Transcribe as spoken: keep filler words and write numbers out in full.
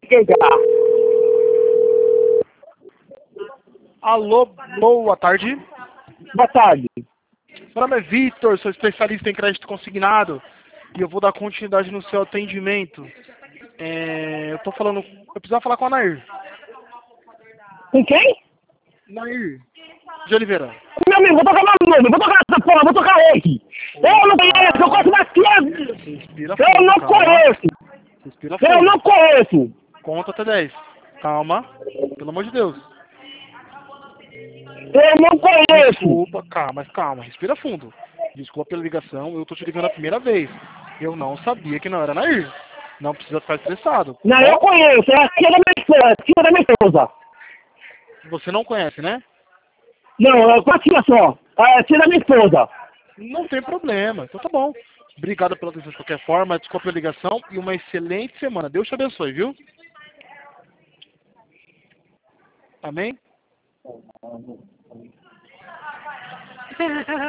pegar. Alô, boa tarde. Boa tarde. Meu nome é Vitor, sou especialista em crédito consignado e eu vou dar continuidade no seu atendimento. É, eu tô falando, eu precisava falar com a Nair. Com quem? Nair de Oliveira. Meu amigo, vou tocar meu nome, vou tocar essa porra, vou tocar esse. Eu não conheço, eu conheço daqui. Respira Eu fundo, não calma. conheço. Respira Eu fundo. não conheço. Conta até dez. Calma. Pelo amor de Deus. Eu não conheço. Desculpa, calma, mas calma, respira fundo. Desculpa pela ligação, eu tô te ligando a primeira vez. Eu não sabia que não era Nair. Não precisa ficar estressado. Tá Não, bom? eu conheço, é a tia da minha esposa, é a tia da minha esposa. Você não conhece, né? Não, é uma tia só, é a tia da minha esposa. Não tem problema. Então tá bom. Obrigado pela atenção de qualquer forma. Desculpa pela ligação e uma excelente semana. Deus te abençoe, viu? Amém?